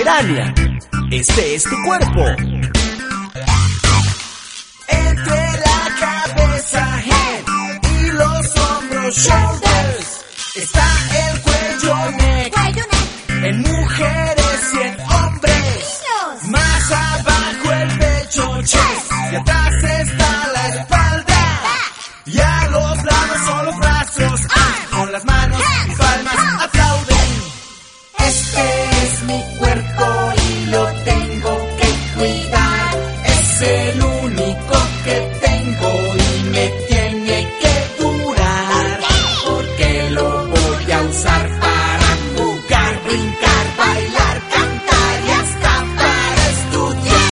Pomerania. Este es tu cuerpo. Entre la cabeza, head, y los hombros, shoulders, está el cuello, neck, en mujeres y en hombres. Más abajo el pecho, chest, y atrás está la espalda. Y a los lados son los brazos, con las manos y palmas